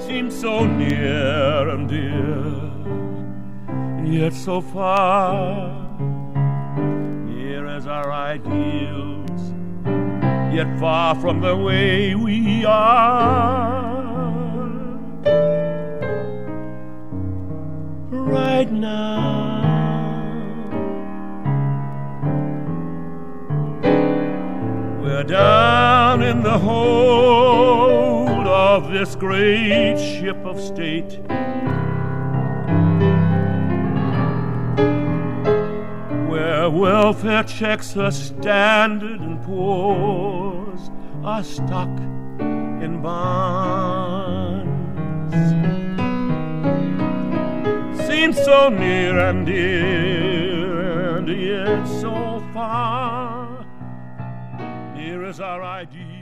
seems so near and dear, yet so far. Near as our ideals, yet far from the way we are. Right now, we're down in the hold of this great ship of state, where welfare checks are standard and poor's are stuck in bonds. Seems so near and dear, and yet so far. Here is our ideal.